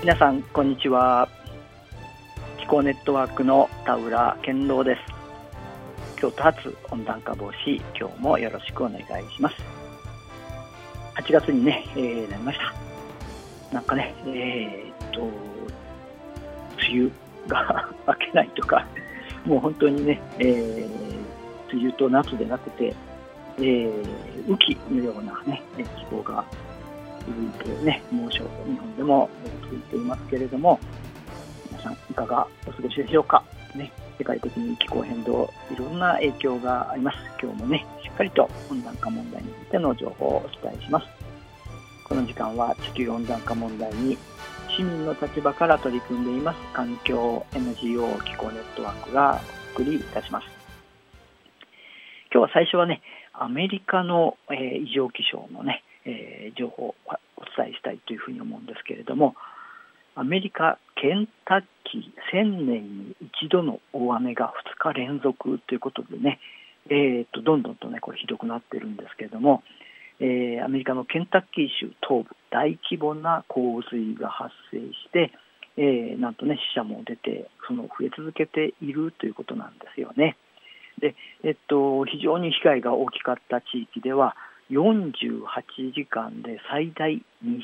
皆さんこんにちは。気候ネットワークの田浦健郎です。京都発温暖化防止、今日もよろしくお願いします。8月にね、なりました。なんかね、梅雨が明けないとか、もう本当にね、梅雨と夏でなくて、雨季のようなね気候が続いてね、猛暑、日本でも続いていますけれども、皆さんいかがお過ごしでしょうか、ね、世界的に気候変動、いろんな影響があります。今日もね、しっかりと温暖化問題についての情報をお伝えします。この時間は地球温暖化問題に市民の立場から取り組んでいます環境 NGO 気候ネットワークがお送りいたします。今日は最初はね、アメリカの、異常気象のね、情報をお伝えしたいというふうに思うんですけれども、アメリカケンタッキー1000年に一度の大雨が2日連続ということでね、どんどんとねこれひどくなっているんですけれども、アメリカのケンタッキー州東部、大規模な洪水が発生して、なんとね死者も出て、その増え続けているということなんですよね。で、非常に被害が大きかった地域では48時間で最大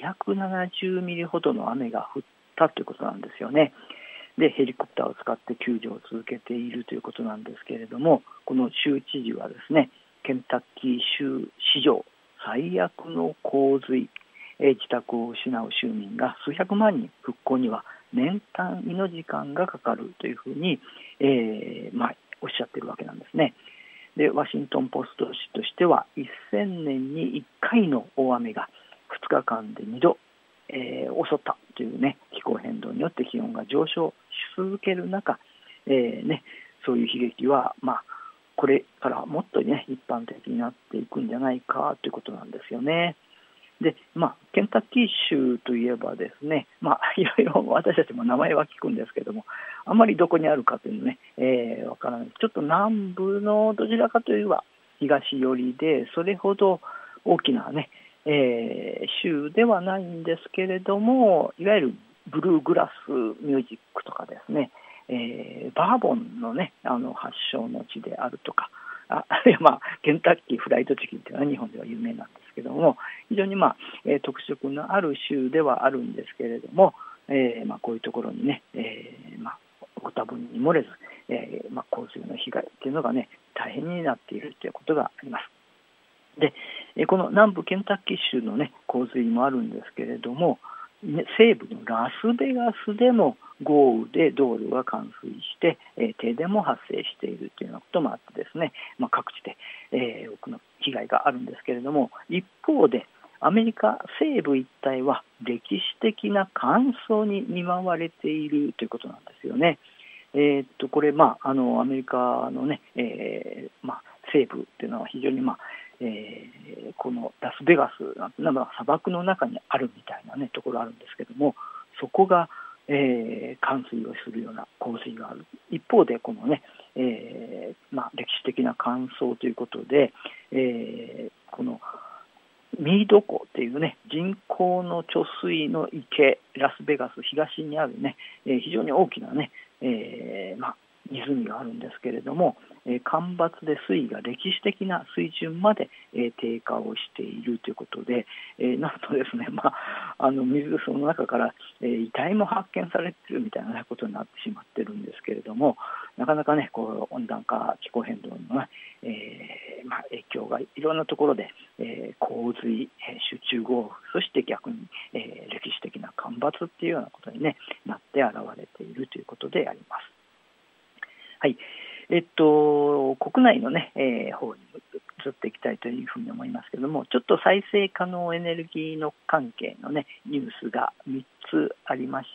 270ミリほどの雨が降ったということなんですよね。で、ヘリコプターを使って救助を続けているということなんですけれども、この州知事はですね、ケンタッキー州史上最悪の洪水、自宅を失う州民が数百万人、復興には年単位の時間がかかるというふうに、おっしゃっているわけなんですね。で、ワシントンポスト紙としては1000年に1回の大雨が2日間で2度、襲ったというね、気候変動によって気温が上昇し続ける中、そういう悲劇は、これからもっとね一般的になっていくんじゃないかということなんですよね。で、ケンタッキー州といえばですね、いろいろ私たちも名前は聞くんですけども、あまりどこにあるかというのね、わからない。ちょっと南部のどちらかといえば東寄りで、それほど大きなね、州ではないんですけれども、いわゆるブルーグラスミュージックとかですね、バーボンのね発祥の地であるとか、ケンタッキーフライドチキンというのは日本では有名なんですけども、非常に特色のある州ではあるんですけれども、こういうところにね、ご多分に漏れず、洪水の被害というのがね大変になっているということがあります。で、この南部ケンタッキー州のね洪水もあるんですけれども、西部のラスベガスでも豪雨で道路が冠水して、停電も発生しているというようなこともあってですね、各地で、多くの被害があるんですけれども、一方でアメリカ西部一帯は歴史的な乾燥に見舞われているということなんですよね。これ、アメリカのね、西部というのは非常にこのラスベガスなんて砂漠の中にあるみたいなねところあるんですけども、そこが、冠水をするような洪水がある。一方でこのね、歴史的な乾燥ということで、このミード湖というね人工の貯水の池、ラスベガス東にあるね、非常に大きなね、湖があるんですけれども、干ばつで水位が歴史的な水準まで、低下をしているということで、なんとですね、水その中から、遺体も発見されているみたいなことになってしまっているんですけれども、なかなかねこう温暖化気候変動の、影響がいろんなところで、洪水、集中豪雨、そして逆に、歴史的な干ばつっていうようなことに、なって現れているということであります。はい、国内のね、方に移っていきたいというふうに思いますけれども、ちょっと再生可能エネルギーの関係のねニュースが3つありまして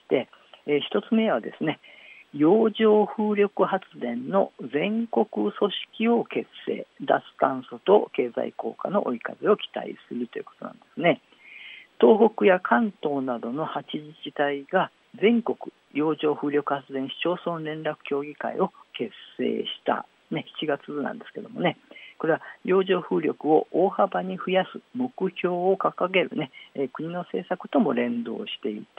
、1つ目はですね、洋上風力発電の全国組織を結成、脱炭素と経済効果の追い風を期待するということなんですね。東北や関東などの8自治体が全国洋上風力発電市町村連絡協議会を結成した、7月なんですけどもね、これは洋上風力を大幅に増やす目標を掲げる、国の政策とも連動していて、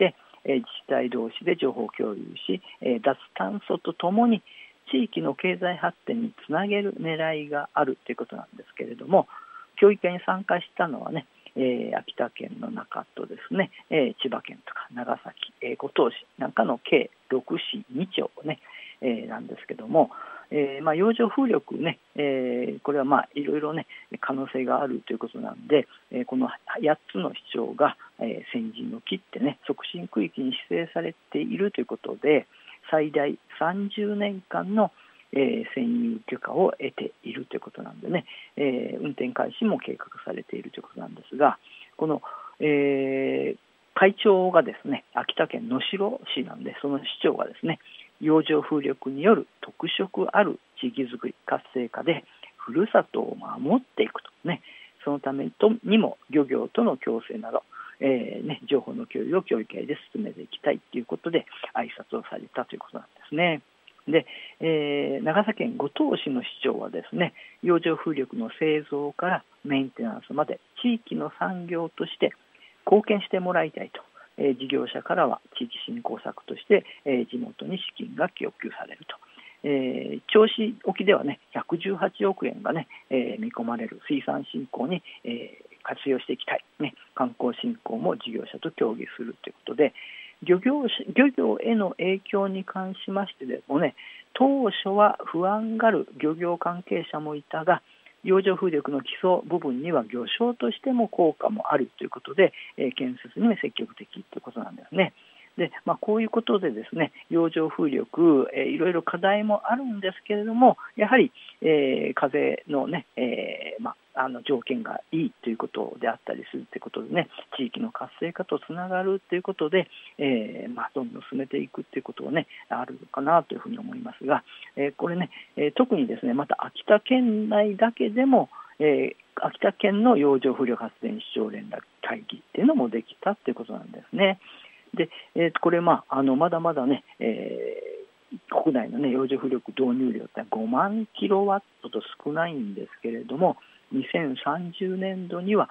自治体同士で情報共有し、脱炭素とともに地域の経済発展につなげる狙いがあるということなんですけれども、協議会に参加したのはね、秋田県の中とですね、千葉県とか長崎、五島市なんかの計6市2町ね、なんですけども、洋上風力ね、これはいろいろね可能性があるということなんで、この8つの市町が、先陣を切ってね促進区域に指定されているということで、最大30年間の占有許可を得ているということなんでね、運転開始も計画されているということなんですが、この、会長がですね秋田県能代市なんで、その市長がですね、洋上風力による特色ある地域づくり活性化でふるさとを守っていくとね、そのためにも漁業との共生など、情報の共有を協議会で進めていきたいということで挨拶をされたということなんですね。で、長崎県五島市の市長はですね、洋上風力の製造からメンテナンスまで地域の産業として貢献してもらいたいと、事業者からは地域振興策として、地元に資金が供給されると、銚子沖ではね118億円がね、見込まれる水産振興に、活用していきたい、ね、観光振興も事業者と協議するということで、漁業への影響に関しましてでもね、当初は不安がる漁業関係者もいたが、洋上風力の基礎部分には漁礁としても効果もあるということで、建設にも積極的ということなんですね。で、こういうことでですね、洋上風力、いろいろ課題もあるんですけれども、やはり、風のね、条件がいいということであったりするということでね、地域の活性化とつながるということで、どんどん進めていくということをね、あるのかなというふうに思いますが、これね、特にですね、また秋田県内だけでも、秋田県の洋上風力発電市長連絡会議っていうのもできたということなんですね。で、これまだまだね、国内の、洋上風力導入量って5万キロワットと少ないんですけれども、2030年度には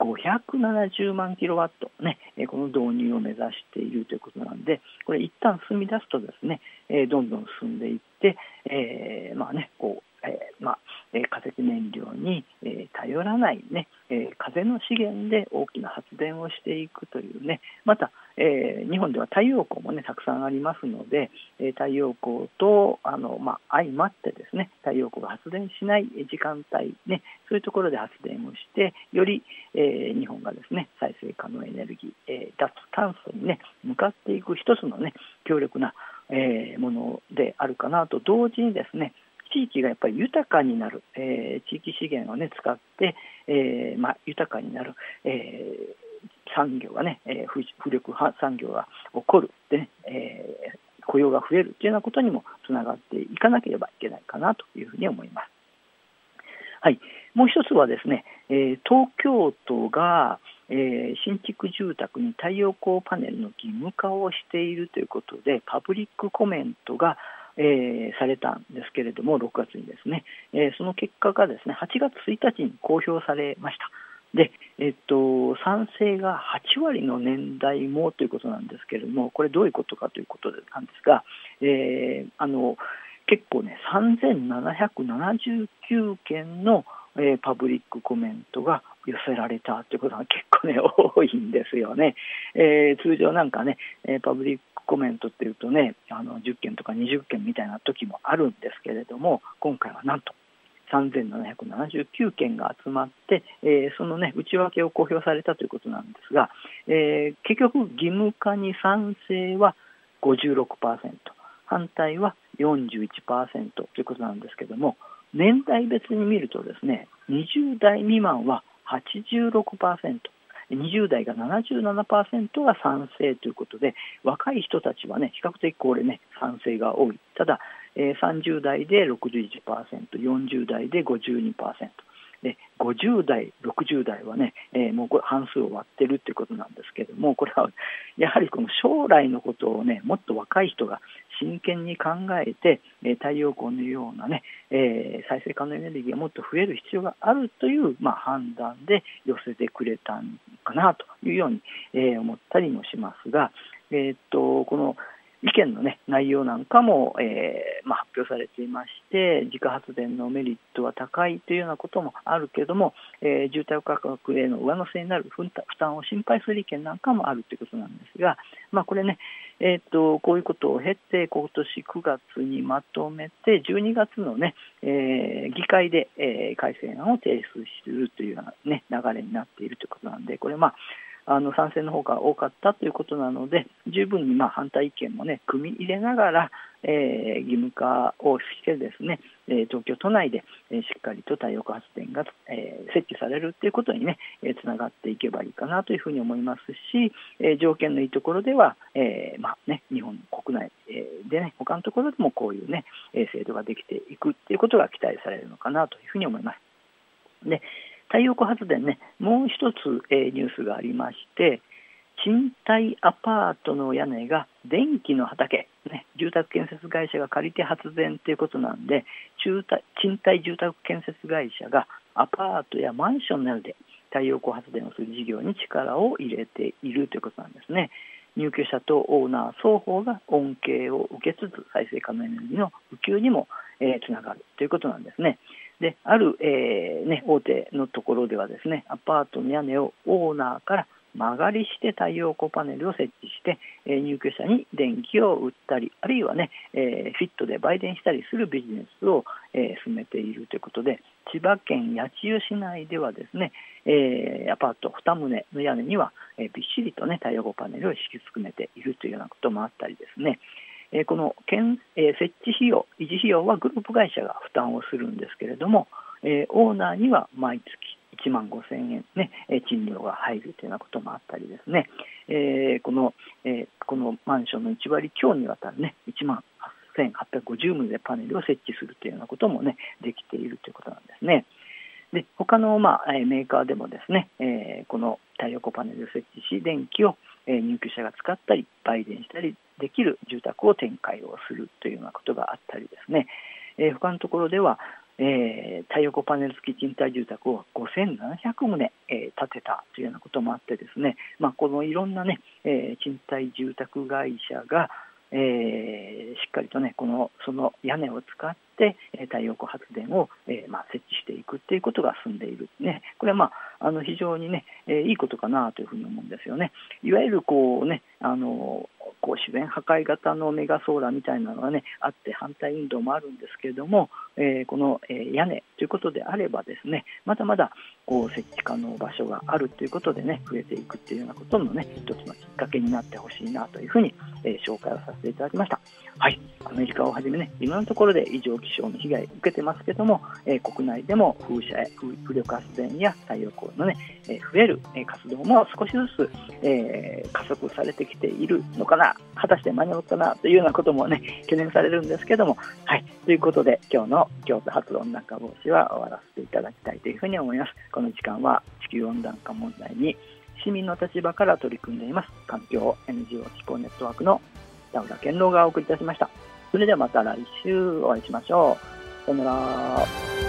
570万キロワット、ね、この導入を目指しているということなんで、これ一旦進み出すとですね、どんどん進んでいって、化石燃料に、頼らない、ね、風の資源で大きな発電をしていくというね、また、日本では太陽光もねたくさんありますので、太陽光と相まってですね、太陽光が発電しない時間帯ね、そういうところで発電をしてより、日本がですね再生可能エネルギー、脱炭素にね向かっていく一つのね強力な、ものであるかなと同時にですね、地域がやっぱり豊かになる、地域資源をね使って、豊かになる、産業がね、風力産業が起こるで、ね、雇用が増えるというようなことにもつながっていかなければいけないかなというふうに思います。はい、もう一つはですね、東京都が、新築住宅に太陽光パネルの義務化をしているということでパブリックコメントがされたんですけれども、6月にですね、その結果がですね8月1日に公表されました。で、賛成が8割の年代もということなんですけれども、これどういうことかということなんですが、結構ね3779件の、パブリックコメントが寄せられたということが結構ね多いんですよね。通常なんかね、パブリックコメントっていうとね10件とか20件みたいな時もあるんですけれども、今回はなんと3779件が集まって、そのね内訳を公表されたということなんですが、結局義務化に賛成は 56%、 反対は 41% ということなんですけども、年代別に見るとですね、20代未満は 86%、20代が 77% が賛成ということで、若い人たちはね比較的これね賛成が多い。ただ、30代で 61%、 40代で 52%で、50代60代はね、もうこれ半数を割ってるということなんですけれども、これはやはりこの将来のことをねもっと若い人が真剣に考えて、太陽光のようなね、再生可能エネルギーがもっと増える必要があるという、判断で寄せてくれたのかなというように、思ったりもしますが、 この意見の、内容なんかも、発表されていまして、自家発電のメリットは高いというようなこともあるけれども、住宅価格への上乗せになる負担を心配する意見なんかもあるということなんですが、これね、こういうことを経て、今年9月にまとめて、12月の、議会で、改正案を提出するというような、流れになっているということなんで、これ賛成の方が多かったということなので、十分に反対意見も、組み入れながら、義務化をしてですね、東京都内で、しっかりと太陽光発電が、設置されるということにつながっていけばいいかなというふうに思いますし、条件のいいところでは、日本国内で他のところでもこういう制度ができていくということが期待されるのかなというふうに思います。で、太陽光発電もう一つ、ニュースがありまして、賃貸アパートの屋根が電気の畑、住宅建設会社が借りて発電ということなんで、賃貸住宅建設会社がアパートやマンションなどで太陽光発電をする事業に力を入れているということなんですね。入居者とオーナー双方が恩恵を受けつつ、再生可能エネルギーの普及にも、つながるということなんですね。で、ある、大手のところではですね、アパートの屋根をオーナーから間借りして太陽光パネルを設置して、入居者に電気を売ったり、あるいはフィットで売電したりするビジネスを、進めているということで、千葉県八千代市内ではですね、アパート2棟の屋根には、びっしりと太陽光パネルを敷き詰めているというようなこともあったりですね、この設置費用、維持費用はグループ会社が負担をするんですけれども、オーナーには毎月1万5000円、賃料が入るというようなこともあったりですね、このマンションの1割強にわたる1万8850棟でパネルを設置するというようなこともできているということなんですね。で、他のメーカーでもですね、この太陽光パネルを設置し、電気を入居者が使ったり売電したりできる住宅を展開をするというようなことがあったりですね、他のところでは、太陽光パネル付き賃貸住宅を5700棟、建てたというようなこともあってですね、このいろんな賃貸住宅会社が、しっかりとその屋根を使って太陽光発電を、設置していくということが進んでいる、これは非常にいいことかなというふうに思うんですよね。いわゆる自然破壊型のメガソーラーみたいなのがあって反対運動もあるんですけれども、この屋根ということであればですね、まだまだ設置可能場所があるということで増えていくというようなことの一つのきっかけになってほしいなというふうに、紹介をさせていただきました。はい、アメリカをはじめいろんなところで異常気象の被害を受けてますけども、国内でも風力発電や太陽光の増える活動も少しずつ、加速されてきているのかな、果たして間に合うかなというようなことも懸念されるんですけども、はい、ということで今日の京都発温暖化防止は終わらせていただきたいというふうに思います。この時間は地球温暖化問題に市民の立場から取り組んでいます環境 NGO 気候ネットワークの田浦健郎がお送りいたしました。それではまた来週お会いしましょう。さよなら。